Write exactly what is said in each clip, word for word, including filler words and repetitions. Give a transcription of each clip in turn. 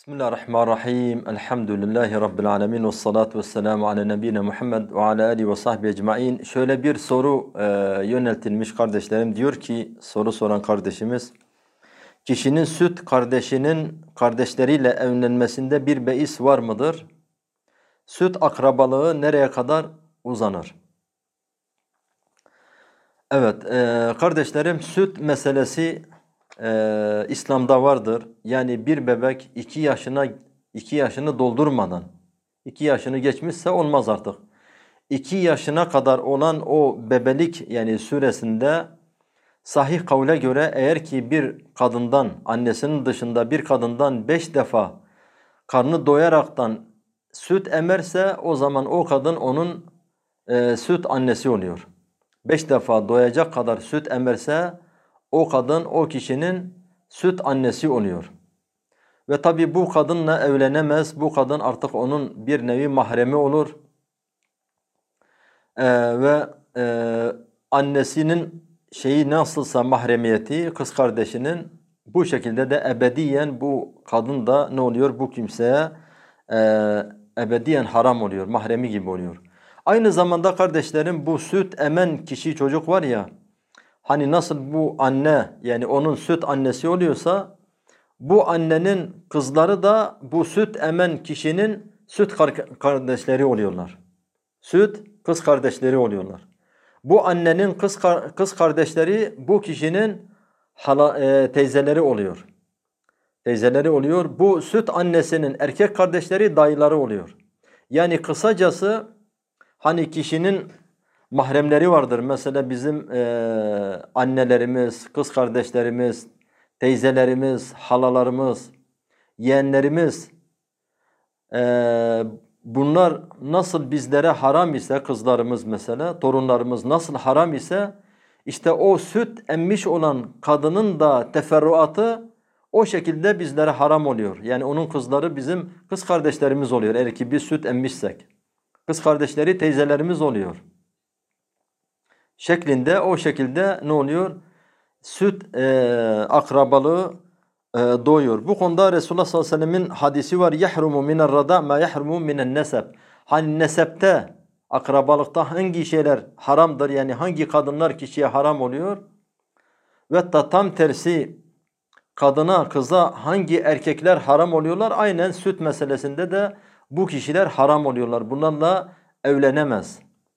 Bismillahirrahmanirrahim. Elhamdülillahi Rabbil alemin. Ve salatu ve selamu ala nebiyyina Muhammed ve ala alihi ve sahbihi ecma'in. Şöyle bir soru e, yöneltilmiş kardeşlerim. Diyor ki soru soran kardeşimiz. Kişinin süt kardeşinin kardeşleriyle evlenmesinde bir beis var mıdır? Süt akrabalığı nereye kadar uzanır? Evet e, kardeşlerim, süt meselesi e, İslam'da vardır. Yani bir bebek iki yaşına iki yaşını doldurmadan, iki yaşını geçmişse olmaz artık. iki yaşına kadar olan o bebelik yani süresinde sahih kavle göre eğer ki bir kadından, annesinin dışında bir kadından beş defa karnı doyaraktan süt emerse o zaman o kadın onun e, süt annesi oluyor. Beş defa doyacak kadar süt emerse o kadın o kişinin süt annesi oluyor. Ve tabi bu kadınla evlenemez. Bu kadın artık onun bir nevi mahremi olur. Ee, ve e, annesinin şeyi nasılsa mahremiyeti kız kardeşinin bu şekilde de ebediyen bu kadın da ne oluyor? Bu kimseye e, ebediyen haram oluyor. Mahremi gibi oluyor. Aynı zamanda kardeşlerim bu süt emen kişi çocuk var ya, hani nasıl bu anne yani onun süt annesi oluyorsa bu annenin kızları da bu süt emen kişinin süt kardeşleri oluyorlar. Süt kız kardeşleri oluyorlar. Bu annenin kız kız kardeşleri bu kişinin hala, e, teyzeleri oluyor. Teyzeleri oluyor. Bu süt annesinin erkek kardeşleri dayıları oluyor. Yani kısacası hani kişinin mahremleri vardır. Mesela bizim e, annelerimiz, kız kardeşlerimiz, teyzelerimiz, halalarımız, yeğenlerimiz, e, bunlar nasıl bizlere haram ise, kızlarımız mesela, torunlarımız nasıl haram ise, işte o süt emmiş olan kadının da teferruatı o şekilde bizlere haram oluyor. Yani onun kızları bizim kız kardeşlerimiz oluyor eğer ki biz süt emmişsek. Kız kardeşleri teyzelerimiz oluyor. Şeklinde o şekilde ne oluyor? Süt e, akrabalığı e, doğuyor. Bu konuda Resulullah sallallahu aleyhi ve sellemin hadisi var. Yahrumu mine'r rada ma yahrumu minen nesep. Hani nesepte, akrabalıkta hangi şeyler haramdır? Yani hangi kadınlar kişiye haram oluyor? Ve da tam tersi kadına, kıza hangi erkekler haram oluyorlar? Aynen süt meselesinde de bu kişiler haram oluyorlar. Bunlarla evlenemez.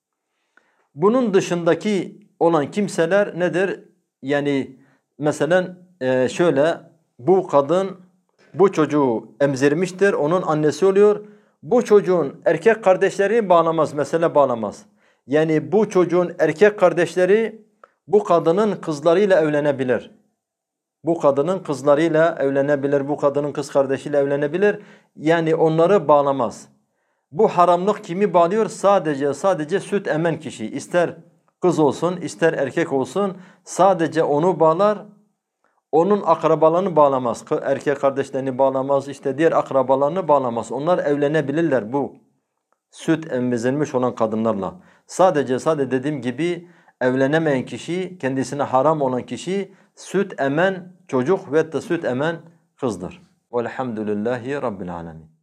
Bunun dışındaki olan kimseler nedir? Yani mesela e, şöyle, bu kadın bu çocuğu emzirmiştir, onun annesi oluyor. Bu çocuğun erkek kardeşleri bağlamaz, mesele bağlamaz. Yani bu çocuğun erkek kardeşleri bu kadının kızlarıyla evlenebilir. Bu kadının kızlarıyla evlenebilir, bu kadının kız kardeşiyle evlenebilir. Yani onları bağlamaz. Bu haramlık kimi bağlıyor? Sadece sadece süt emen kişi. İster kız olsun, ister erkek olsun, sadece onu bağlar. Onun akrabalarını bağlamaz. Erkek kardeşlerini bağlamaz, işte diğer akrabalarını bağlamaz. Onlar evlenebilirler bu süt emzirmiş olan kadınlarla. Sadece sadece dediğim gibi evlenemeyen kişi, kendisine haram olan kişi süt emen çocuk ve de süt emen kızdır. Velhamdülillahi Rabbil alemin.